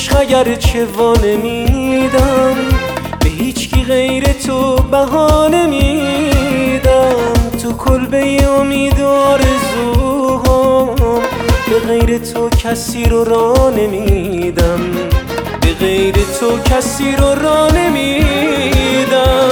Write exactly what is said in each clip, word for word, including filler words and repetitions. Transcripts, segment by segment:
عشق اگرچه وانمیدم به هیچکی غیر تو بها نمیدم. تو کلبه امید و آرزوهام به غیر تو کسی رو راه نمیدم، به غیر تو کسی رو راه نمیدم.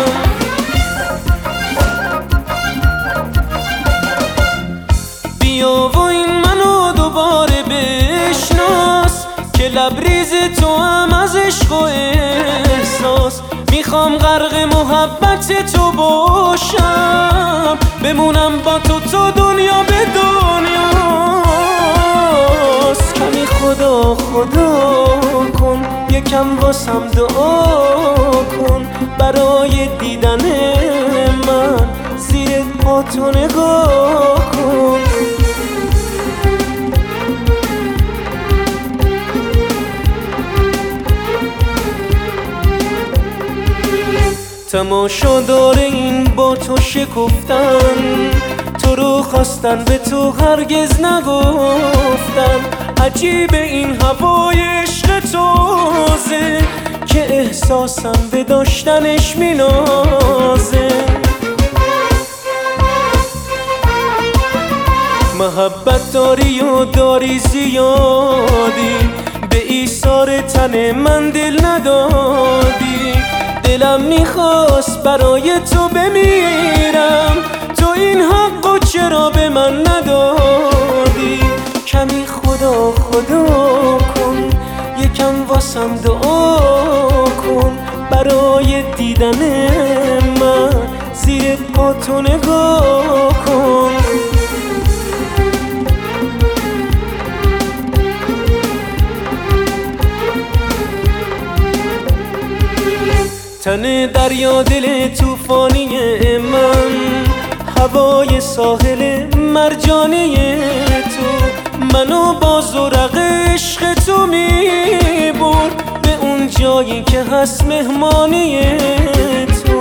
بیا و این منو دوباره بشناس که لبریز تو هم از عشق و احساس. میخوام غرق محبت تو باشم، بمونم با تو تا دنیا به دنیاست. کمی خدا خدا کن، یکم واسم دعا کن برای دیدن من، زیر پا تو نگاه کن. تماشادار این با تو شکفتن، تو رو خواستن به تو هرگز نگفتن. عجیب این هوای عشق تازه که احساسم به داشتنش مینازه. محبت داری و داری زیادی، به ایثار تن من دل ندادی. دلم میخواست برای تو بمیرم، تو این حقو چرا به من ندادی؟ کمی خدا خدا کن، یکم واسم دعا کن برای دیدن من، زیر پا تو نگاه کن. تن دریا دل توفانی من، هوای ساحل مرجانی تو، منو با زورق عشق تو میبرد به اون جایی که هست مهمانی تو.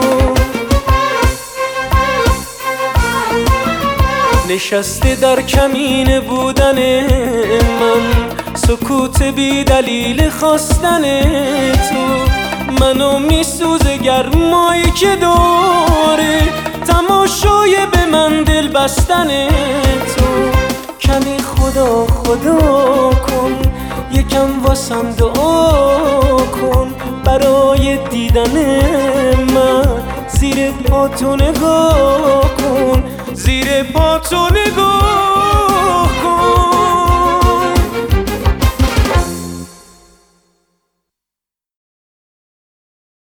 نشسته در کمین بودن من، سکوت بی دلیل خواستن تو، منو میسوزه گرمایی که داره، تماشای به من دل بستن تو. کمی خدا خدا کن، یکم واسم دعا کن برای دیدن من، زیر پا تو نگاه کن، زیر پا تو نگاه